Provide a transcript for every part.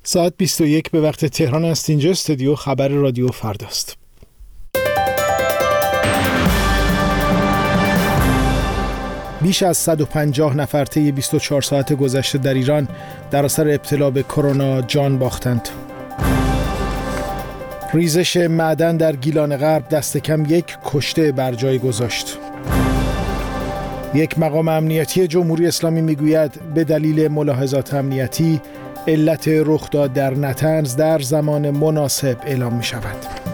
ساعت 21 به وقت تهران است. اینجا استودیو خبر رادیو فرداست. بیش از 150 نفر طی 24 ساعت گذشته در ایران در اثر ابتلا به کرونا جان باختند. ریزش معدن در گیلان غرب دست کم 1 کشته بر جای گذاشت. یک مقام امنیتی جمهوری اسلامی میگوید به دلیل ملاحظات امنیتی علت رخداد در نطنز در زمان مناسب اعلام می شود.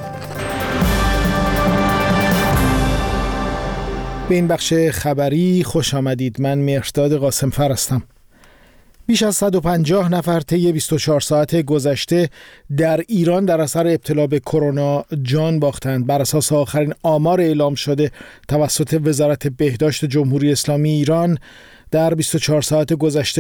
به این بخش خبری خوش آمدید. من مهرداد قاسمفر هستم. بیش از 150 نفر طی 24 ساعت گذشته در ایران در اثر ابتلا به کرونا جان باختند. بر اساس آخرین آمار اعلام شده توسط وزارت بهداشت جمهوری اسلامی ایران، در 24 ساعت گذشته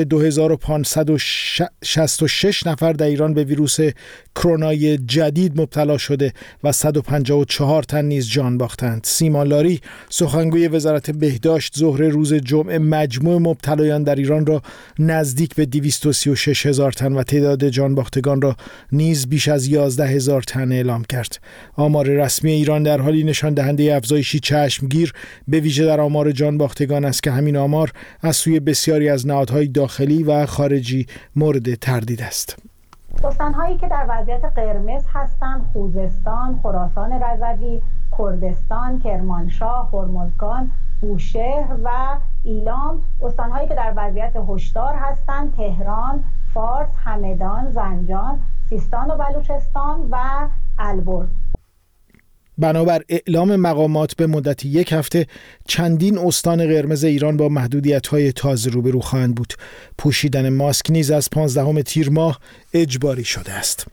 2566 نفر در ایران به ویروس کرونای جدید مبتلا شده و 154 تن نیز جان باختند. سیما لاری، سخنگوی وزارت بهداشت، ظهر روز جمعه مجموع مبتلایان در ایران را نزدیک به 236 هزار تن و تعداد جان باختگان را نیز بیش از 11 هزار تن اعلام کرد. آمار رسمی ایران در حالی نشان دهنده افزایشی چشمگیر به ویژه در آمار جان باختگان است که همین آمار از سوی بسیاری از نهادهای داخلی و خارجی مورد تردید است. استان‌هایی که در وضعیت قرمز هستند: خوزستان، خراسان رضوی، کردستان، کرمانشاه، هرمزگان، بوشهر و ایلام. استان‌هایی که در وضعیت هشدار هستند: تهران، فارس، همدان، زنجان، سیستان و بلوچستان و البرز. بنابر اعلام مقامات به مدت 1 هفته چندین استان قرمز ایران با محدودیت‌های تازه روبرو خواهند بود. پوشیدن ماسک نیز از 15 تیر ماه اجباری شده است.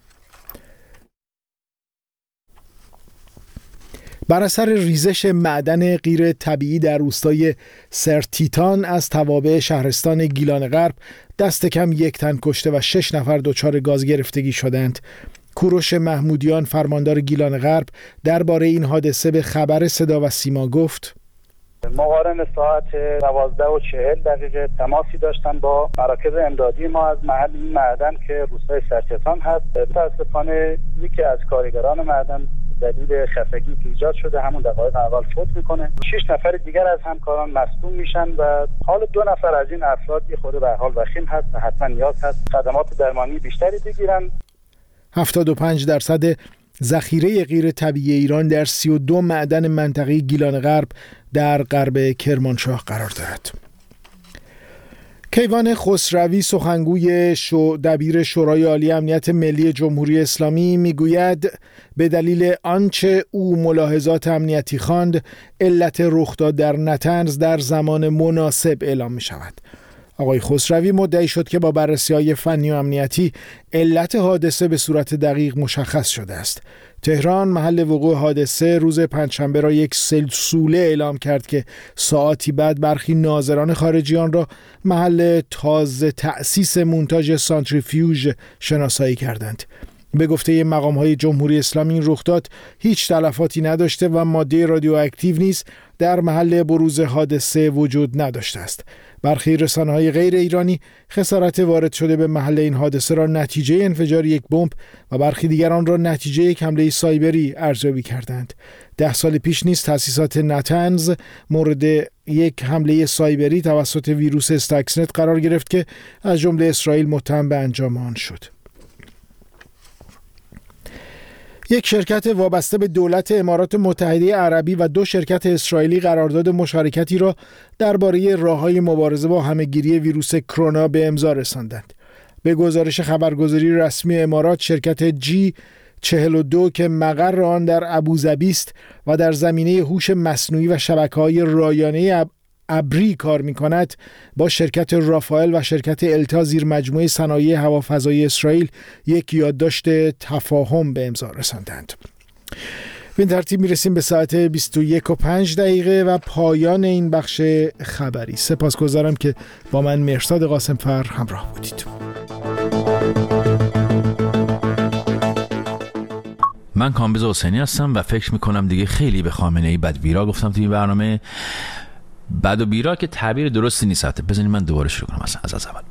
بر اثر ریزش معدن غیر طبیعی در روستای سرتیتان از توابع شهرستان گیلان غرب دست کم 1 تن کشته و 6 نفر دچار گاز گرفتگی شدند. کوروش محمودیان، فرماندار گیلان غرب، درباره این حادثه به خبر صدا و سیما گفت: مقارن ساعت 12:40 تماسی داشتن با مراکز امدادی ما از محل این معدن که روستای سرتیتان هست. متاسفانه یکی از کارگران معدن دلیل خفگی که ایجاد شده همون دقایق اول فوت میکنه. 6 نفر دیگر از همکاران مصدوم میشن و حال 2 نفر از این افراد یه خورده به حال وخیم هست و حتما نیاز هست خدمات درمانی بیشتری بگیرن. 75% ذخیره غیر طبیعی ایران در 32 معدن منطقه گیلان غرب در غرب کرمانشاه قرار دارد. کیوان خسروی، سخنگوی دبیر شورای عالی امنیت ملی جمهوری اسلامی، میگوید به دلیل آنچه او ملاحظات امنیتی خواند علت رخداد در نطنز در زمان مناسب اعلام می شود. آقای خسروی مدعی شد که با بررسی‌های فنی و امنیتی علت حادثه به صورت دقیق مشخص شده است. تهران، محل وقوع حادثه، روز پنجشنبه را یک سلسله اعلام کرد که ساعتی بعد برخی ناظران خارجی آن را محل تازه تأسیس مونتاژ سانتریفیوژ شناسایی کردند. به گفته مقام‌های جمهوری اسلامی این رخداد هیچ تلفاتی نداشته و ماده رادیواکتیو نیز در محل بروز حادثه وجود نداشته است. برخی رسانه‌های غیر ایرانی خسارت وارد شده به محل این حادثه را نتیجه انفجار یک بمب و برخی دیگران را نتیجه یک حمله سایبری ارزیابی کردند. 10 سال پیش نیز تأسیسات نطنز مورد یک حمله سایبری توسط ویروس استاکسنت قرار گرفت که از جمله اسرائیل متهم به انجام آن شد. یک شرکت وابسته به دولت امارات متحده عربی و 2 شرکت اسرائیلی قرارداد مشارکتی را درباره راه‌های مبارزه با همه‌گیری ویروس کرونا به امضا رساندند. به گزارش خبرگزاری رسمی امارات، شرکت G42 که مقر آن در ابوظبی است و در زمینه هوش مصنوعی و شبکه‌های رایانه ابری کار می‌کند، با شرکت رافائل و شرکت التا زیر مجموعه صنایع هوافضایی اسرائیل یک یادداشت تفاهم به امضا رساندند. به این ترتیب میرسیم به ساعت 21:05 و پایان این بخش خبری. سپاسگزارم که با من مهرداد قاسمفر همراه بودید. من کامبیز حسینی هستم و فکر میکنم دیگه خیلی به خامنه‌ای بدویرا گفتم توی این برنامه. بد و بیرا که تعبیر درستی نیست. بزنید من دوباره شروع کنم از اول.